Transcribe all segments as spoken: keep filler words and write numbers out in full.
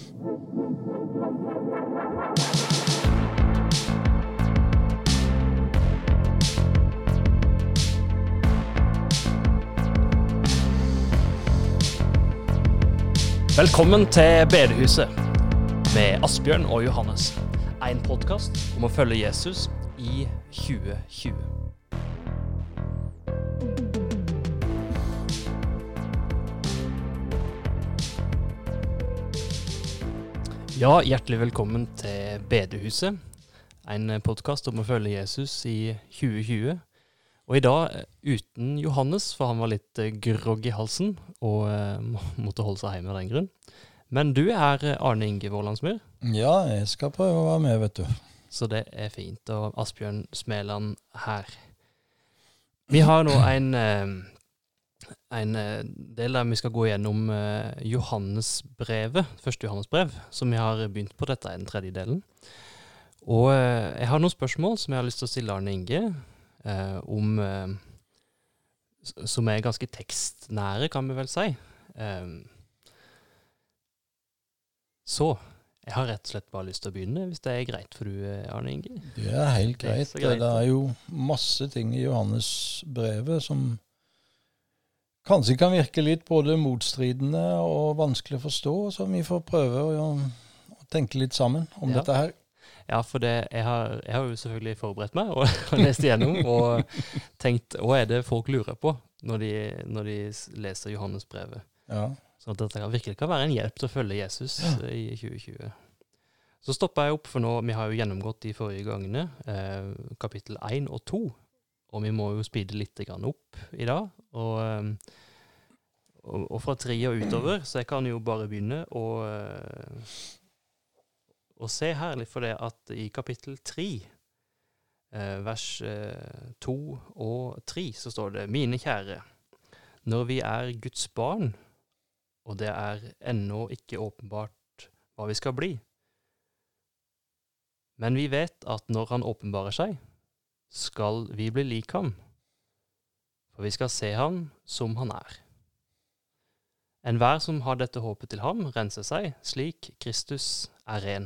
Velkommen til Bedehuset med Asbjørn og Johannes. En podcast om å følge Jesus i tjue tjue. Ja, hjertelig velkommen til Bedehuset. En podcast om å følge Jesus i tjue tjue. Og i dag uten Johannes, for han var litt grogg i halsen og uh, måtte holde seg hjemme av den grunn. Men du er Arne Inge Vårlandsmyr. Ja, jeg skal prøve å være med, vet du. Så det er fint, og Asbjørn Smeland her. Vi har nå en, uh, en del der vi skal gå gjennom uh, Johannesbrevet, første Johannesbrev, som vi har begynt på. Dette er den tredje delen. Og uh, jeg har noen spørsmål som jeg har lyst til å stille Arne Inge, Uh, om, uh, som er ganske tekstnære, kan vi vel si. Um, så, jeg har rett og slett bare lyst til å begynne, hvis det er greit for du, Arne Inge. Det er helt greit. Det er, greit. Det er jo masse ting i Johannes brevet som kanskje kan virke litt både motstridende og vanskelig å forstå, så vi får prøve å, å tenke litt sammen om ja. dette her. Ja, for det, jeg, har, jeg har jo selvfølgelig forberedt meg og, og lest igjennom og tenkt, hva er det folk lurer på når de, når de leser Johannes brevet? Ja. Så dette virkelig kan være en hjelp til å følge Jesus ja. i tjue tjue. Så stopper jeg opp, for nå, vi har jo gjennomgått de forrige gangene, eh, kapittel én og to, og vi må jo speede litt grann opp i dag, og, og, og fra tre og utover, så jeg kan jo bare begynne og... Eh, Og se herlig for det at i kapittel tre, eh, vers eh, to og tre, så står det: Mine kjære, når vi er Guds barn, og det er ennå ikke åpenbart hva vi skal bli, men vi vet at når han åpenbarer seg, skal vi bli lik ham, for vi skal se ham som han er. Enhver som har dette håpet til ham, renser seg, slik Kristus er ren.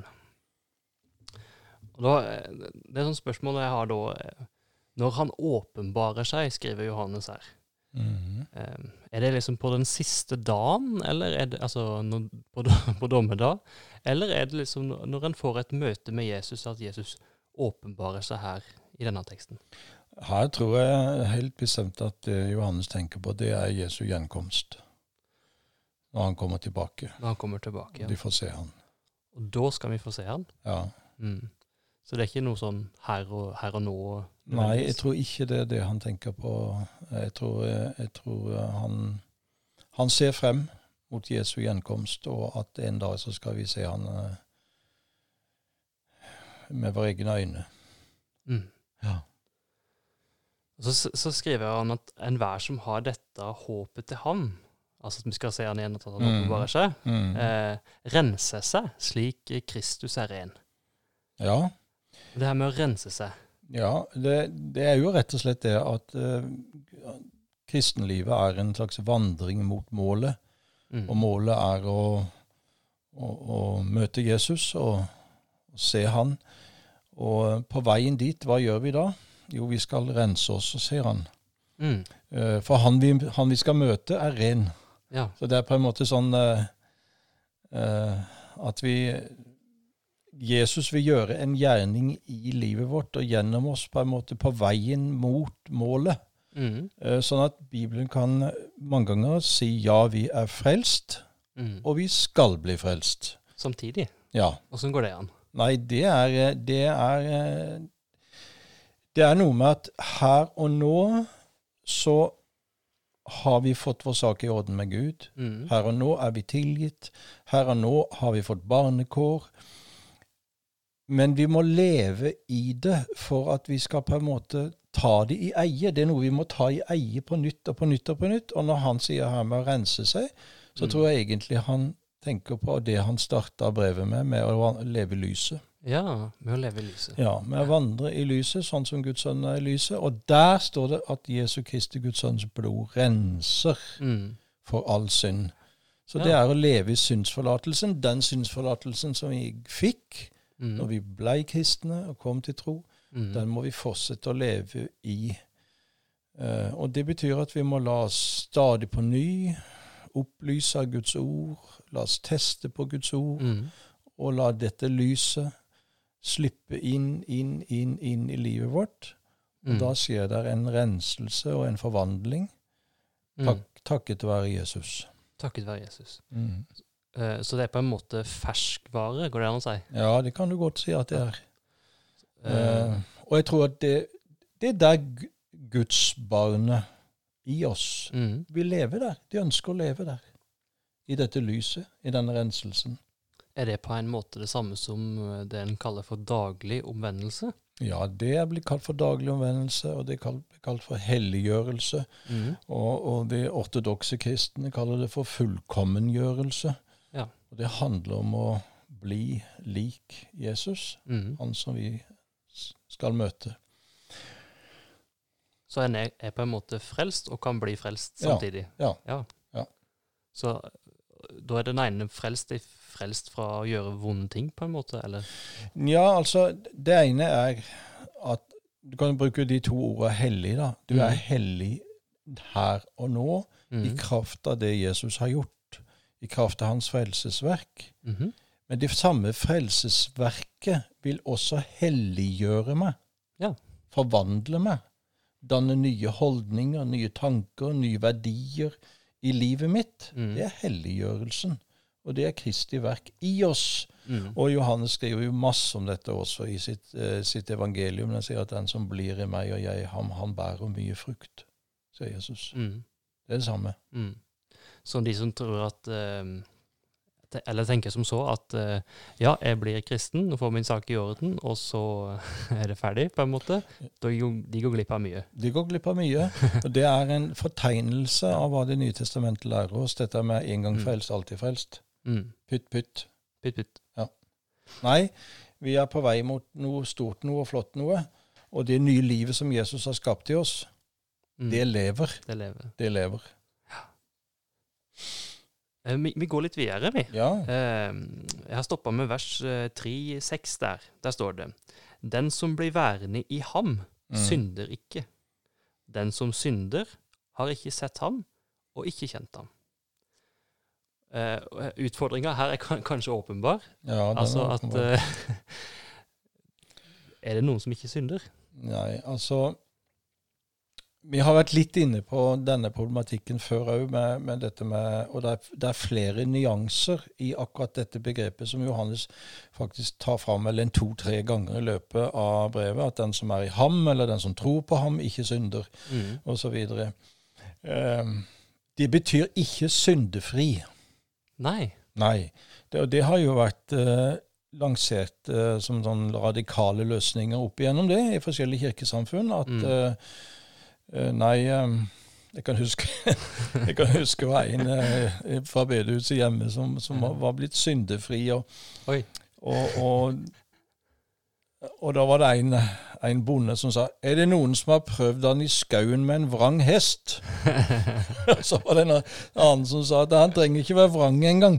Og da, det er sånn spørsmål jeg har da, når han åpenbarer seg, skriver Johannes her. Mm-hmm. Er det liksom på den siste dagen, eller er det altså når, på, på dommedag, eller er det liksom når han får et møte med Jesus, at Jesus åpenbarer seg her i denne teksten? Her tror jeg helt bestemt at det Johannes tenker på, det er Jesu gjenkomst. Når han kommer tilbake. Når han kommer tilbake, ja. De får se han. Og da skal vi få se han? Ja. Mm. Så det er ikke noe sånn her og, her og nå? Nei, jeg tror ikke det er det han tenker på. Jeg tror, jeg tror han, han ser frem mot Jesu gjenkomst, og at en dag så skal vi se han med våre egne øyne. Mm. Ja. Så, så skriver han at enhver som har dette håpet til ham, altså at vi skal se han igjen, at han åpenbarer seg, mm. eh, renser seg slik Kristus er ren. Ja. Det her med å rense seg. Ja, det, det er jo rett og slett det at uh, kristenlivet er en slags vandring mot målet. Mm. Og målet er å, å, å møte Jesus og, og se han. Og på veien dit, hva gjør vi da? Jo, vi skal rense oss, sier han. Mm. Uh, for han vi, han vi skal møte er ren. Ja. Så det er på en måte sånn uh, uh, at vi... Jesus vil gjøre en gjerning i livet vårt og gjennom oss på en måte på veien mot målet. Mm. Sånn at Bibelen kan mange ganger si ja, vi er frelst, mm. og vi skal bli frelst. Samtidig? Ja. Hvordan går det an? Nei, det er, det er, det er noe med at her og nå så har vi fått vår sak i orden med Gud. Mm. Her og nå er vi tilgitt. Her og nå har vi fått barnekår. Men vi må leve i det for at vi skal på en måte ta det i eie. Det er noe vi må ta i eie på nytt og på nytt og på nytt. Og når han sier her med å rense seg, så mm. tror jeg egentlig han tenker på det han startet brevet med, med å leve i lyset. Ja, med å leve i lyset. Ja, med å vandre i lyset, sånn som Guds sønn er i lyset. Og der står det at Jesu Kristi Guds sønns blod renser mm. for all synd. Så ja. Det er å leve i synsforlatelsen, den synsforlatelsen som vi fikk mm. når vi ble kristne og kom til tro, mm. den må vi fortsette å leve i. Uh, og det betyr at vi må la oss stadig på ny opplyse av Guds ord, la oss teste på Guds ord, mm. og la dette lyset slippe inn, inn, inn, inn i livet vårt. Og mm. da skjer det en renselse og en forvandling, tak, mm. takket være Jesus. Takket være Jesus. Mm. Uh, så det er på en måte ferskvare, går det an å si? Ja, det kan du godt si at det er. Uh, uh, og jeg tror at det, det er der Guds barnet i oss. Mm. Vi lever der. De ønsker å leve der. I dette lyset, i denne renselsen. Er det på en måte det samme som det en kaller for daglig omvendelse? Ja, det er blitt kalt for daglig omvendelse, og det er kalt, kalt for helliggjørelse. Mm. Og, og de ortodokse kristne kaller det for fullkommengjørelse. Ja. Og det handler om å bli lik Jesus, mm. han som vi skal møte. Så en er, er på en måte frelst og kan bli frelst samtidig. Ja, ja. ja. Så da er den ene frelst, frelst fra å gjøre vonde ting på en måte, eller? Ja, altså, det ene er at du kan bruke de to ordene hellig da. Du mm. er hellig her og nå mm. i kraft av det Jesus har gjort, i kraft av hans frelsesverk. Mm-hmm. Men det samme frelsesverket vil også helliggjøre meg, ja. Forvandle meg, danne nye holdninger, nye tanker, nye verdier i livet mitt. Mm. Det er helliggjørelsen, og det er Kristi verk i oss. Mm. Og Johannes skriver jo masse om dette også i sitt, uh, sitt evangelium. Han sier at den som blir i meg og jeg, han, han bærer mye frukt, sier Jesus. Mm. Det er det samme. Mm. Så de som tror at... Uh eller tenker som så at uh, ja, jeg blir kristen og får min sak i orden, og så er det ferdig på en måte. De, de går glipp av mye. De går glipp av mye, og det er en fortegnelse av hva Det nye testamentet lærer oss. Dette med en gang frelst, alltid frelst. Mm. Pytt, pytt. Pytt, pytt. Ja. Nei, vi er på vei mot noe stort, noe flott noe, og det nye livet som Jesus har skapt i oss, mm. det lever. Det lever. Det lever. Vi, vi går litt videre, vi. Ja. Jeg har stoppet med vers tre seks der. Der står det: Den som blir værende i ham, mm. synder ikke. Den som synder, har ikke sett ham, og ikke kjent ham. Utfordringen her er kanskje åpenbar. Ja, den altså er åpenbar. At, er det noen som ikke synder? Nei, altså... Vi har vært litt inne på denne problematikken før også, med, med dette med, og det er, det er flere nyanser i akkurat dette begrepet som Johannes faktisk tar fram eller en to-tre ganger i løpet av brevet, at den som er i ham, eller den som tror på ham, ikke synder, mm. og så videre. Um, det betyr ikke syndefri. Nei. Nei, det, og det har jo vært... Uh, lansert uh, som sånn radikale løsninger opp igjennom det i forskjellige kirkesamfunn, at mm. uh, Uh, nei, um, jeg kan huske jeg kan huske en uh, fra bedehuset hjemme som, som var, var blitt syndefri, og, og, og, og da var det en, en bonde som sa: er det noen som har prøvd han i skauen med en vrang hest? Så var det en annen som sa at han trenger ikke være vrang engang.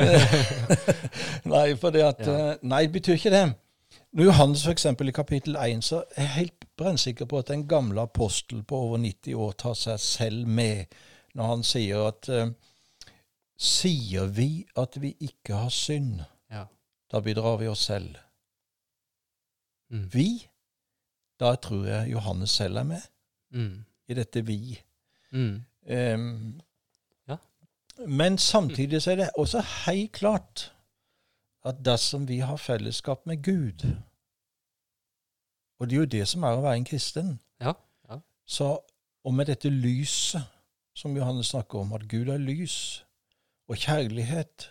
Nei, for det at uh, nei, det betyr ikke det. Når Johannes for eksempel i kapittel én, så er jeg helt brennsikker på at en gammel apostel på over nitti år tar seg selv med når han sier at uh, sier vi at vi ikke har synd, ja. Da bedrar vi oss selv. Mm. Vi, da tror jeg Johannes selv er med mm. i dette vi. Mm. Um, ja. Men samtidig så er det også helt klart at dersom vi har fellesskap med Gud, og det er jo det som er å være en kristen, ja, ja. Så, og med dette lyset som Johannes snakker om, at Gud er lys og kjærlighet,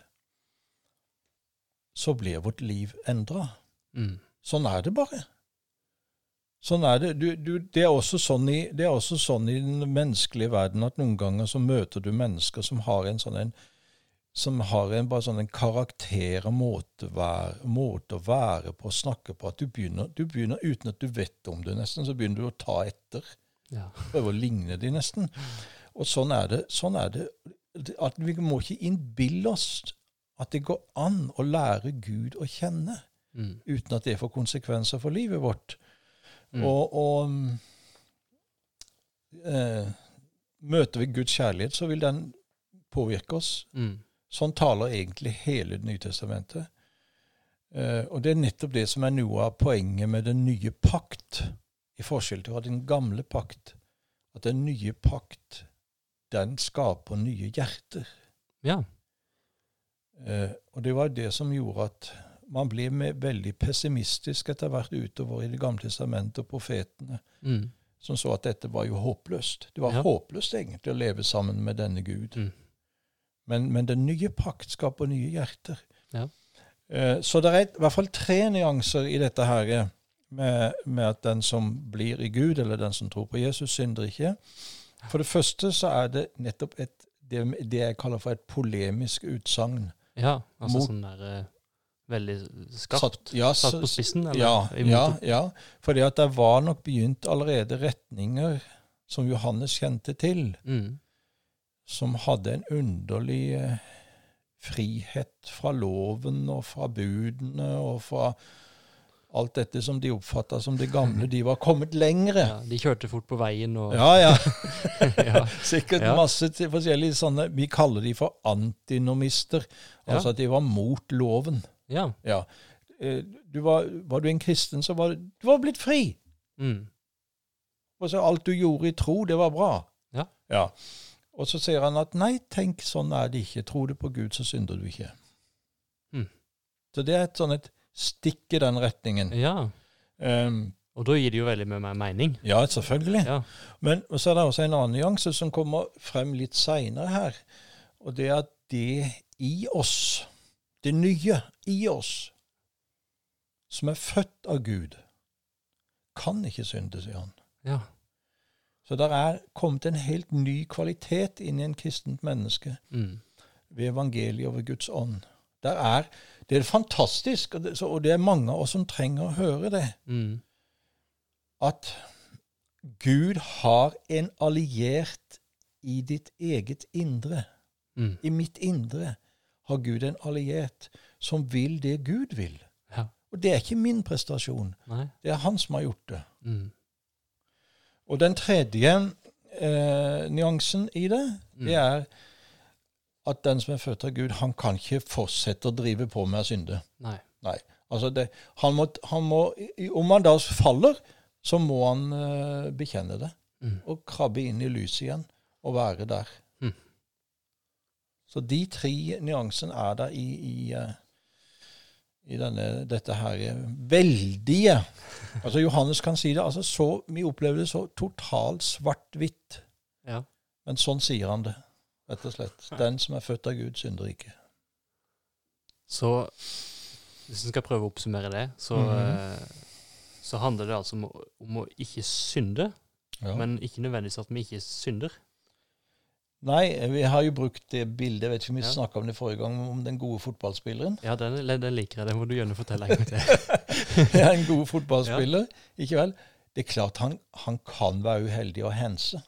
så blir vårt liv endret. Mm. Sånn er det bare. Sånn er det. Du, du, det, er også sånn i, det er også sånn i den menneskelige verden at noen ganger så møter du mennesker som har en sånn en som har en bare sånn en karakter og måte, måte å være på, å snakke på, at du begynner, du begynner uten at du vet om det nesten, så begynner du å ta etter. Ja. Prøve å ligne de nesten. Og sånn er det, sånn er det at vi må ikke innbille oss at det går an å lære Gud å kjenne, mm. uten at det får konsekvenser for livet vårt. Mm. Og, og eh, møter vi Guds kjærlighet, så vil den påvirke oss. Mm. Sånn taler egentlig hele Det nye testamentet. Eh, og det er nettopp det som er noe av poenget med den nye pakt, i forskjell til den gamle pakt. At den nye pakt, den skaper nye hjerter. Ja. Eh, og det var det som gjorde at man ble med veldig pessimistisk etter hvert utover i Det gamle testamentet og profetene, mm. som så at dette var jo håpløst. Det var ja. håpløst egentlig å leve sammen med denne Gud. Mm. Men, men den nye pakt skaper nye hjerter. Ja. Eh, så det er i hvert fall tre nyanser i dette her, med, med at den som blir i Gud, eller den som tror på Jesus, synder ikke. For det første så er det nettopp et, det, det jeg kaller for et polemisk utsagn. Ja, altså mot, sånn der uh, veldig skarpt, satt, ja, satt på spissen? Eller, ja, ja, ja, fordi at det var nok begynt allerede retninger som Johannes kjente til, mm. som hadde en underlig uh, frihet fra loven og fra budene og fra alt dette som de oppfattet som det gamle. De var kommet lengre. Ja, de kjørte fort på veien. Og ja, ja. ja. Sikkert ja. masse til forskjellige sånne, vi kaller de for antinomister. Altså ja. at de var mot loven. Ja. ja. Du var, var du en kristen, så var du, du var blitt fri. Mm. Og så alt du gjorde i tro, det var bra. Ja. ja. Og så sier han at nei, tenk, sånn er det ikke. Tror du på Gud, så synder du ikke. Mm. Så det er et sånn et stikke den retningen. Ja. Um, og da gir det jo veldig mye mer mening. Ja, selvfølgelig. Ja. Men så er det også en annen nyanse som kommer frem litt senere her, og det er at det i oss, det nye i oss, som er født av Gud, kan ikke synde, sier han. Ja. Så der er kommet en helt ny kvalitet inn i en kristent menneske mm. ved evangeliet over Guds ånd. Der er, det er fantastisk, og det, så, og det er mange av oss som trenger å høre det, mm. at Gud har en alliert i ditt eget indre. Mm. I mitt indre har Gud en alliert som vil det Gud vil. Ja. Og det er ikke min prestasjon. Nei. Det er han som har gjort det. Mm. Og den tredje eh, nyansen i det, mm. det er at den som er født av Gud, han kan ikke fortsette å drive på med å synde. Nei. Nei. Altså det, han må, han må, om han da faller, så må han uh, bekjenne det. Mm. Og krabbe inn i lyset igjen, og være der. Mm. Så de tre nyansene er der i, i, uh, i denne, dette her veldige. Altså Johannes kan si det, altså så, vi opplever det så totalt svart-hvitt. Ja. Men sånn sier han det. Rett og slett. Den som er født av Gud, synder ikke. Så hvis vi skal prøve å oppsummere det, så, mm-hmm. så handler det altså om, om å ikke synde, ja. men ikke nødvendigvis at vi ikke synder. Nei, vi har jo brukt det bildet, jeg vet ikke om vi ja. snakket om det forrige gang, om den gode fotballspilleren. Ja, den, den liker jeg, det må du gjerne fortelle en gang til. Ja, en god fotballspiller, ja. ikke vel? Det er klart han, han kan være uheldig å hense.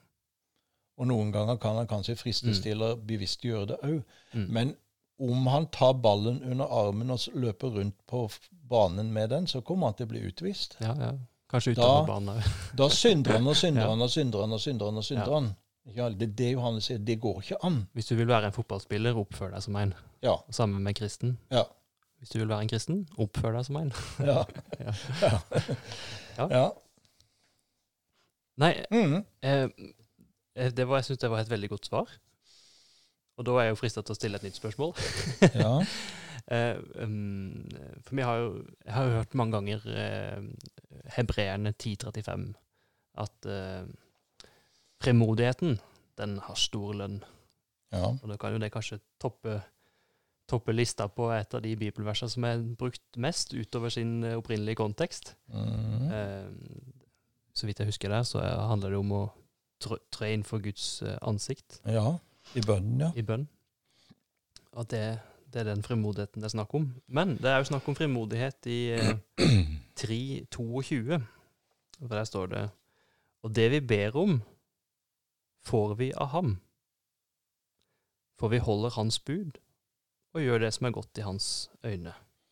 Og noen ganger kan han kanskje fristes mm. til å bevisst gjøre det også. Mm. Men om han tar ballen under armen og løper rundt på banen med den, så kommer han til å bli utvist. Ja, ja. Kanskje utover banen. Da synder han og synder ja. han og synder han og synder han og synder ja. han. Ja, det er det Johannes sier, det går ikke an. Hvis du vil være en fotballspiller, oppfør deg som en. Ja. Sammen med kristen. Ja. Hvis du vil være en kristen, oppfør deg som en. Ja. ja. ja. ja. ja. Nei, mm. eh, Det var, jeg synes det var et veldig godt svar. Og da er jeg jo fristet til å stille et nytt spørsmål. ja. uh, um, for vi har jo, jeg har jo hørt mange ganger uh, Hebreerne ti trettifem at uh, fremodigheten, den har stor lønn. Ja. Og da kan jo det kanskje toppe, toppe lista på et av de bibelverser som er brukt mest utover sin opprinnelige kontekst. Mm. Uh, så vidt jeg husker det, så handler det om å tre inn for Guds uh, ansikt. Ja, i bønnen, ja. I bønn. Og det, det er den frimodigheten det er snakk om. Men det er jo snakk om frimodighet i uh, tre tjueto. For der står det, og det vi ber om, får vi av ham. for vi holder hans bud, og gjør det som er godt i hans øyne.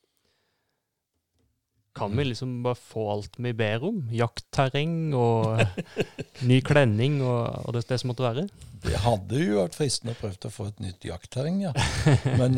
Kan vi liksom bare få alt vi ber om? Jaktterreng og ny klenning og, og det, det som måtte være? Det hadde jo vært fristende å prøve å få et nytt jaktterreng, ja. Men,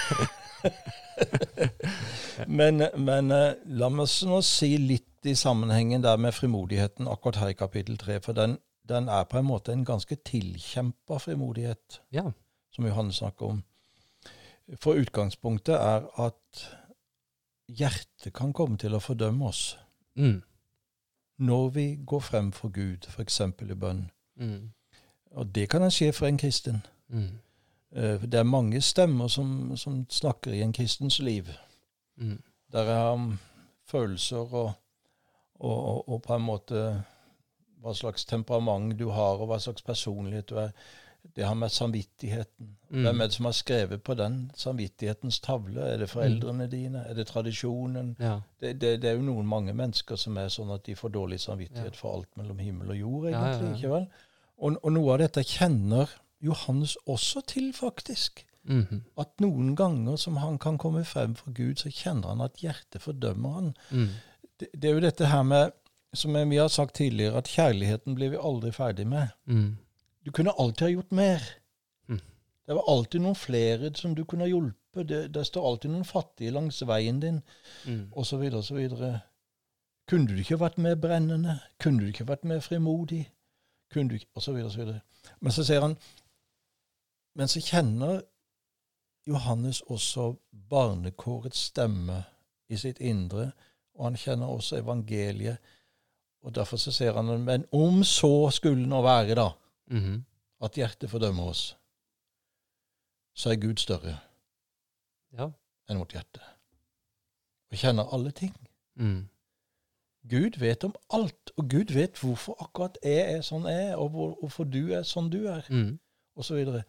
men, men la meg nå si litt i sammenhengen der med frimodigheten akkurat her i kapittel tre, for den, den er på en måte en ganske tilkjempet frimodighet, ja. Som Johannes snakker om. For utgangspunktet er at hjertet kan komme til å fordømme oss. Mm. Når vi går frem for Gud, for eksempel i bønn. Mm. Og det kan skje for en kristen. Mm. Det er mange stemmer som, som snakker i en kristens liv. Mm. Der er um, følelser og, og, og, og på en måte hva slags temperament du har, og hva slags personlighet du er. Det har med samvittigheten. Mm. Hvem er det som har skrevet på den samvittighetens tavle? Er det foreldrene mm. dine? Er det tradisjonen? Ja. Det, det, det er jo noen mange mennesker som er sånn at de får dårlig samvittighet ja. For alt mellom himmel og jord, egentlig, ja, ja, ja. Ikke vel? Og, og noe av dette kjenner Johannes også til, faktisk. Mm-hmm. At noen ganger som han kan komme frem for Gud, så kjenner han at hjertet fordømmer han. Mm. Det, det er jo dette her med, som vi har sagt tidligere, at kjærligheten blir vi aldri ferdig med. Mm. Du kunne alltid ha gjort mer. Mm. Det var alltid noen flere som du kunne ha hjulpet. Det, det står alltid noen fattige langs veien din, mm. og så videre, og så videre. Kunne du ikke vært mer brennende? Kunne du ikke vært mer frimodig? Kunne du ikke, og så videre, og så videre. Men så ser han, men så kjenner Johannes også barnekårets stemme i sitt indre, og han kjenner også evangeliet, og derfor så ser han, men om så skulle nå være da, mm-hmm. at hjertet fordømmer oss, så er Gud større ja. Enn vårt hjerte. Og kjenner alle ting. Mm. Gud vet om alt, og Gud vet hvorfor akkurat jeg er sånn jeg er, og hvor, hvorfor du er sånn du er, mm. og så videre.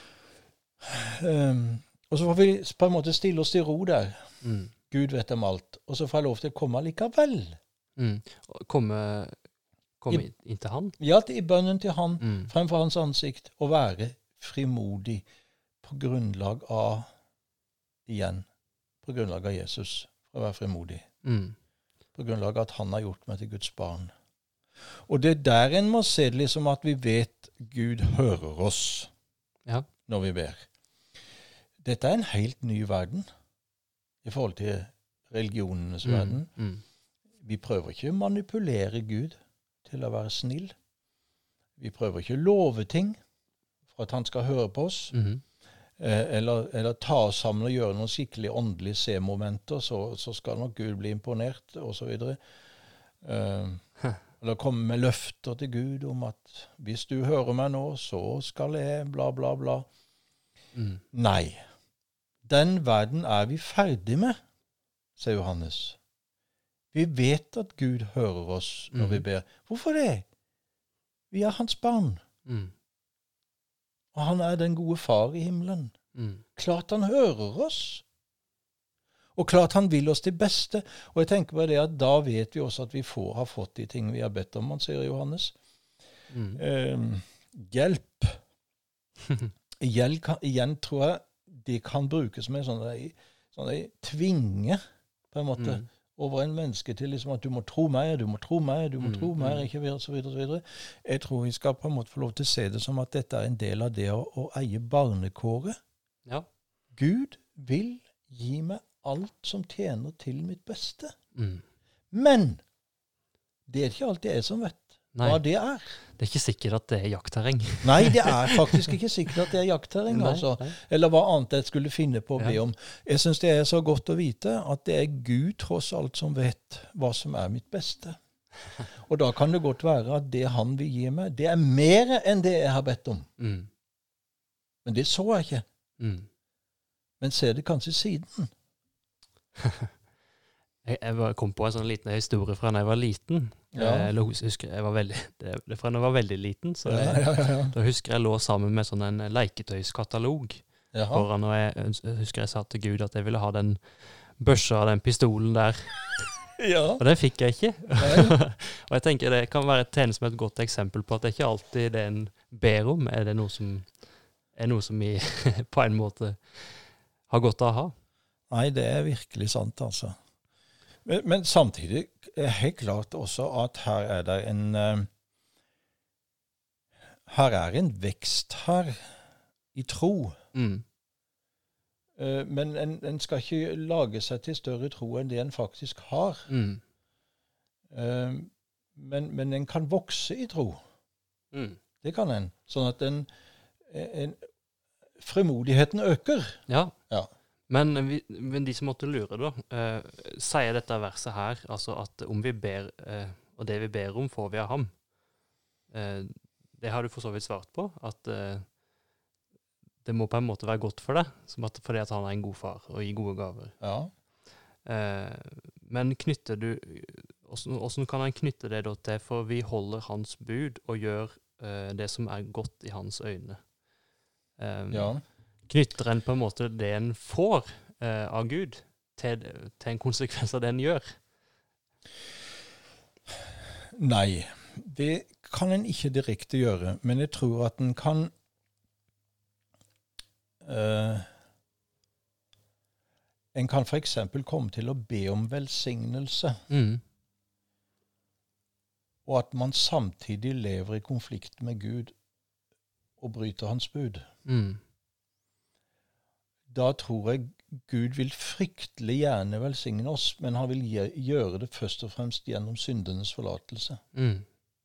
Um, og så får vi på en måte stille oss til ro der. Mm. Gud vet om alt, og så får jeg lov til å komme likevel. Mm. Komme... Komme I, inn til han? Ja, i bønnen til han, mm. fremfor hans ansikt, og være frimodig på grunnlag av, igjen, på grunnlag av Jesus, for å være frimodig. Mm. På grunnlag av at han har gjort meg til Guds barn. Og det er der en må se det liksom at vi vet Gud hører oss ja. Når vi ber. Dette er en helt ny verden i forhold til religionenes mm. verden. Mm. Vi prøver ikke å manipulere Gud til å være snill. Vi prøver ikke å love ting for at han skal høre på oss, mm-hmm. eh, eller, eller ta oss sammen og gjøre noen skikkelig åndelige se-momenter, så, så skal nok Gud bli imponert, og så videre. Eh, eller komme med løfter til Gud om at hvis du hører meg nå, så skal jeg bla, bla, bla. Mm. Nei. Den verden er vi ferdig med, sier Johannes. Vi vet at Gud hører oss når mm. vi ber. Hvorfor det? Vi er hans barn. Mm. Og han er den gode far i himmelen. Mm. Klart han hører oss. Og klart han vil oss til beste. Og jeg tenker på det at da vet vi også at vi får, har fått de ting vi har bedt om, han sier Johannes. Mm. Eh, hjelp. Hjelp. Igjen tror jeg det kan brukes med sånn sånn tvinge, på en måte. Mm. Over en menneske til liksom at du må tro meg, du må tro meg, du må mm, tro meg, mm. ikke videre, så videre, så videre. Jeg tror vi skal på en måte få lov til å se det som at dette er en del av det å, å eie barnekåret. Ja. Gud vil gi meg alt som tjener til mitt beste. Mm. Men det er ikke alltid jeg som vet Nei. Hva det er. Det er ikke sikkert at det er jaktterreng. Nei, det er faktisk ikke sikkert at det er jaktterreng, nei, altså. Nei. Eller hva annet jeg skulle finne på å ja. be om. Jeg synes det er så godt å vite at det er Gud tross alt som vet hva som er mitt beste. Og da kan det godt være at det han vil gi meg, det er mer enn det jeg har bedt om. Mm. Men det så jeg ikke. Mm. Men ser det kanskje siden. jeg, jeg kom på en sånn liten historie fra da jeg var liten. Ja. Jeg husker jeg var veldig, det, det fra da jeg var veldig liten, så jeg, ja, ja, ja. da husker jeg lå sammen med sånn en leketøyskatalog. Foran, og jeg, jeg husker jeg sa til Gud at jeg ville ha den børsa, den pistolen der. Ja. Og det fikk jeg ikke. Og jeg tenker det kan være tjene som et godt eksempel på at det ikke alltid det en ber om, er det noe som er noe som vi på en måte har godt av å ha. Nei, det er virkelig sant, altså. Men, men samtidig er det helt klart også at her er det en uh, her er en vekst her i tro. Mm. Uh, men en, en skal ikke lage seg til større tro enn det en faktisk har. Mm. Uh, men, men en kan vokse i tro. Mm. Det kan en. Sånn at en, en frimodigheten øker. Ja. Ja. Men, vi, men de som måtte lure da, uh, sier dette verset her, altså at om vi ber, uh, og det vi ber om får vi av ham. Uh, det har du for så vidt svart på, at uh, det må på en måte være godt for deg, som at, fordi at han er en god far og gir gode gaver. Ja. Uh, men knytter du, hvordan, hvordan kan han knytte det da til, for vi holder hans bud og gjør uh, det som er godt i hans øyne. Um, ja. Knytter en på en måte det en får uh, av Gud til, til en konsekvens av det en gjør? Nei, det kan en ikke direkte gjøre, men jeg tror at en kan uh, en kan for eksempel komme til å be om velsignelse, mm. og at man samtidig lever i konflikt med Gud og bryter hans bud. Mm. Da tror jeg Gud vil fryktelig gjerne velsigne oss, men han vil gjøre det først og fremst gjennom syndenes forlatelse. Mm.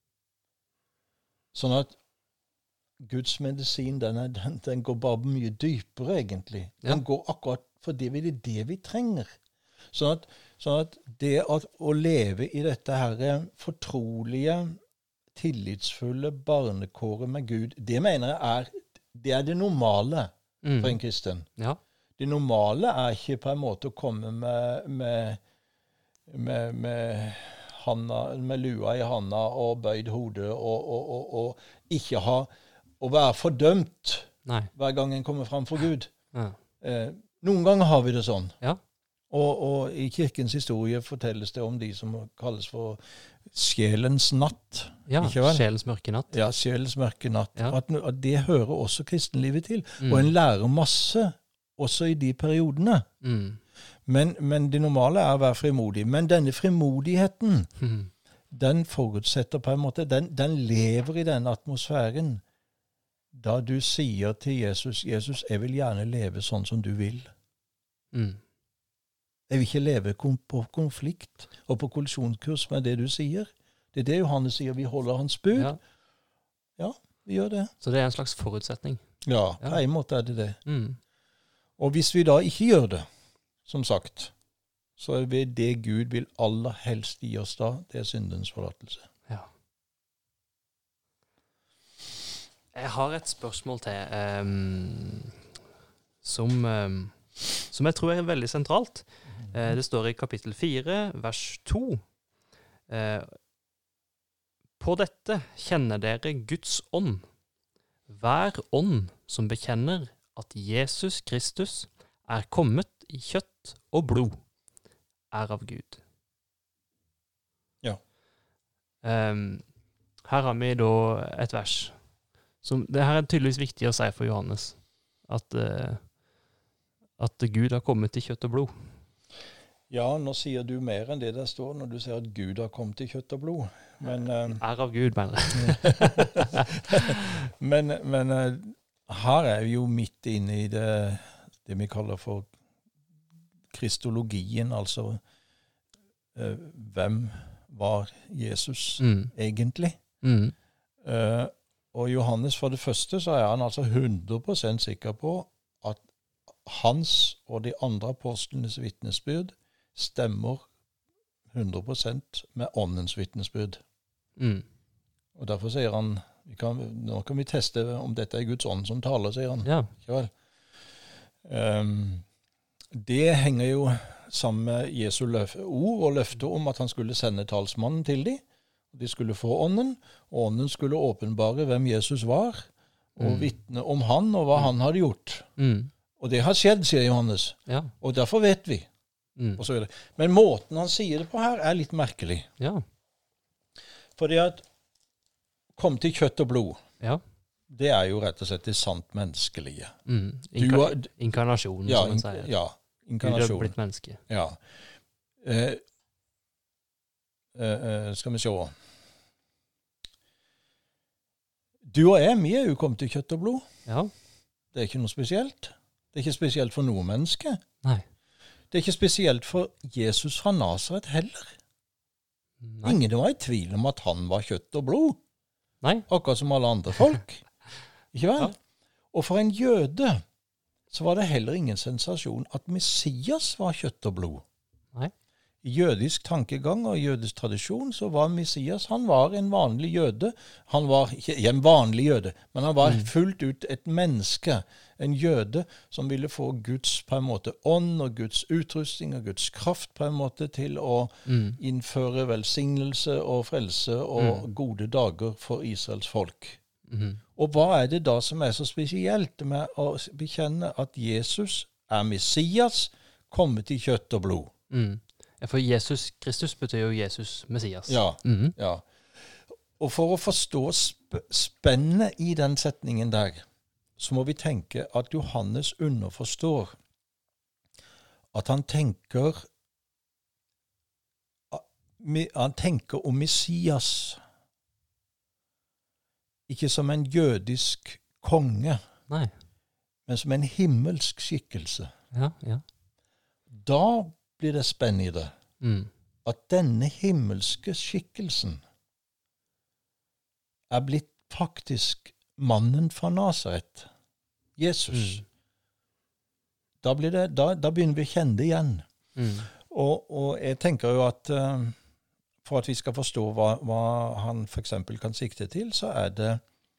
Sånn at Guds medisin, den, er, den, den går bare mye dypere, egentlig. Den ja. går akkurat for det vi, det vi trenger. Sånn at, sånn at det at, å leve i dette her fortrolige, tillitsfulle barnekåret med Gud, det mener jeg er det, er det normale mm. for en kristen. Ja. Det normale er ikke på en måte å komme med, med, med, med, handa, med lua i handa og bøyd hodet og, og, og, og ikke ha, å være fordømt Nei. hver gang en kommer fram for Gud. Ja. Eh, noen ganger har vi det sånn. Ja. Og, og i kirkens historie fortelles det om de som kalles for sjelens natt. Ja, sjelens mørke natt. Ja, sjelens mørke natt. Ja. At, at det hører også kristenlivet til. Mm. Og en lærer masse også i de periodene. Mm. Men, men det normale er å være frimodig. Men denne frimodigheten, mm. den forutsetter på en måte, den, den lever i denne atmosfæren. Da du sier til Jesus, Jesus, jeg vil gjerne leve sånn som du vil. Mm. Jeg vil ikke leve på konflikt og på kollisjonskurs med det du sier. Det er det Johannes sier, vi holder hans bud. Ja. Ja, vi gjør det. Så det er en slags forutsetning? Ja, på ja. en måte er det det. Mm. Og hvis vi da ikke gjør det, som sagt, så er det det Gud vil aller helst gi oss da, det er syndens forlatelse. Ja. Jeg har et spørsmål til, um, som, um, som jeg tror er veldig sentralt. Uh, det står i kapittel fire, vers to. Uh, på dette kjenner dere Guds ånd. Hver ånd som bekjenner at Jesus Kristus er kommet i kjøtt og blod, er av Gud. Ja. Um, her har vi da et vers. Som, det her er tydeligvis viktig å si for Johannes. At, uh, at Gud har kommet i kjøtt og blod. Ja, nå sier du mer enn det der står når du sier at Gud har kommet i kjøtt og blod. Men, uh, er av Gud, mener jeg. men men uh, her er vi jo midt inne i det, det vi kaller for kristologien, altså uh, hvem var Jesus mm. egentlig? Mm. Uh, og Johannes, for det første, så er han altså hundre prosent sikker på at hans og de andre apostlenes vitnesbyrd stemmer hundre prosent med åndens vitnesbyrd. Mm. Og derfor sier han, vi kan, nå kan vi teste om dette er Guds ånd som taler, sier han. Ja. Ikke vel? Um, det henger jo sammen med Jesu løf, ord og løfte om at han skulle sende talsmannen til dem. De skulle få ånden, og ånden skulle åpenbare hvem Jesus var, og mm. vitne om han og hva mm. han hadde gjort. Mm. Og det har skjedd, sier Johannes. Ja. Og derfor vet vi. Mm. Og så videre. Men måten han sier det på her er litt merkelig. Ja. Fordi at kom til kjøtt og blod. Ja. det er jo rett og slett det sant menneskelige. Mm. Inka har, inkarnasjon, ja, som man sier. Ja, inkarnasjon. Gud har blitt menneske. Ja. Eh, eh, skal vi se. Du og jeg, vi er jo kommet til kjøtt og blod. Ja. Det er ikke noe spesielt. Det er ikke spesielt for noe menneske. Nei. Det er ikke spesielt for Jesus fra Nazaret heller. Nei. Ingen var i tvil om at han var kjøtt og blod. Nei. Akkurat som alle andre folk. Ikke vel? Ja. Og for en jøde så var det heller ingen sensasjon at Messias var kjøtt og blod. Nei. I jødisk tankegang og jødisk tradisjon så var Messias, han var en vanlig jøde. Han var ikke en vanlig jøde, men han var mm. fullt ut et menneske, en jøde som ville få Guds på en måte ånd og Guds utrustning og Guds kraft på en måte til å mm. innføre velsignelse og frelse og mm. gode dager for Israels folk. Mm. Og hva er det da som er så spesielt med å bekjenne at Jesus er Messias, kommet i kjøtt og blod? Mm. Ja, for Jesus Kristus betyr jo Jesus Messias. Ja, mm-hmm. ja. Og for å forstå sp spennet i den setningen der, så må vi tenke at Johannes underforstår at han tenker han tenker om Messias ikke som en jødisk konge, Nei. men som en himmelsk skikkelse. Ja, ja. Da blir det spennende i det. Mm. At denne himmelske skikkelsen er blitt faktisk mannen fra Nazaret, Jesus. Mm. Da, blir det, da, da begynner vi å kjenne det igjen. Mm. Og, og jeg tenker jo at uh, for at vi skal forstå hva, hva han for eksempel kan sikte til, så er det,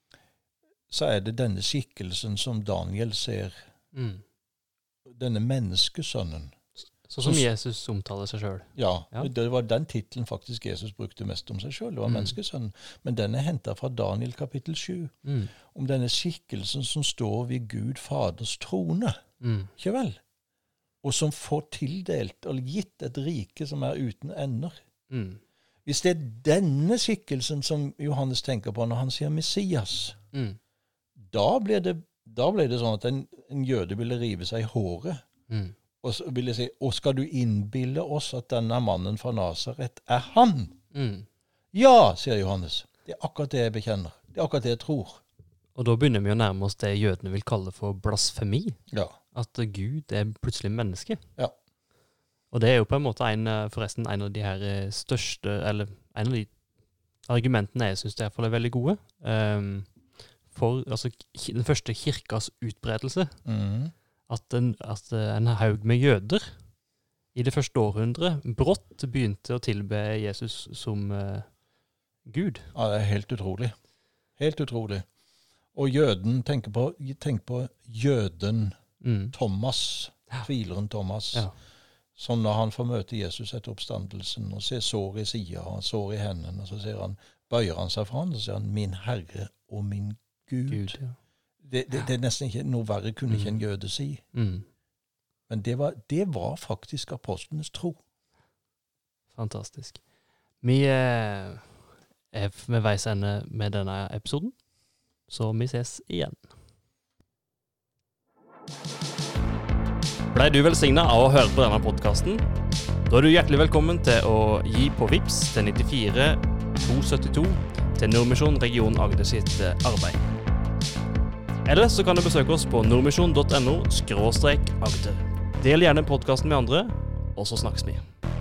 så er det denne skikkelsen som Daniel ser. Mm. Denne menneskesønnen. Sånn som Jesus omtaler seg selv. Ja, ja, det var den titlen faktisk Jesus brukte mest om seg selv. Det var mm. menneskesønnen. Men den er hentet fra Daniel kapittel sju. Mm. Om denne skikkelsen som står ved Gud Faders trone. Mm. Ikke vel? Og som får tildelt og gitt et rike som er uten ender. Mm. Hvis det er denne skikkelsen som Johannes tenker på når han sier Messias, mm. da blir det, da blir det sånn at en, en jøde ville rive seg i håret. Mm. Og så vil jeg si, og skal du innbille oss at denne mannen fra Nazaret er han? Mm. Ja, sier Johannes. Det er akkurat det jeg bekjenner. Det er akkurat det jeg tror. Og da begynner vi å nærme oss det jødene vil kalle for blasfemi. Ja. At Gud er plutselig menneske. Ja. Og det er jo på en måte en, forresten en av de her største, eller en av de argumentene jeg synes det er veldig gode, um, for altså, den første kirkas utbredelse. Mhm. At en, at en haug med jøder i det første århundret brått begynte å tilbe Jesus som uh, Gud. Ja, det er helt utrolig. Helt utrolig. Og jøden, tenk på, tenk på jøden mm. Thomas, ja. Tvileren Thomas, ja. Som når han får møte Jesus etter oppstandelsen og ser sår i sida og sår i hendene, og så ser han, bøyer han seg fra han, og så sier han, min Herre og min Gud. Gud ja. Det, det, det er nesten ikke noe verre kunne mm. ikke en jøde si. Mm. Men det var, det var faktisk apostlenes tro. Fantastisk. Vi er ved veis ende med denne episoden, så vi ses igjen. Ble du velsignet av å høre på denne podcasten? Da er du hjertelig velkommen til å gi på Vips til nittifire to syttito til Nordmisjon Region Agder sitt arbeid. Eller så kan du besøke oss på nordmisjon punktum no skråstrek agder. Del gjerne podcasten med andre, og så snakkes vi.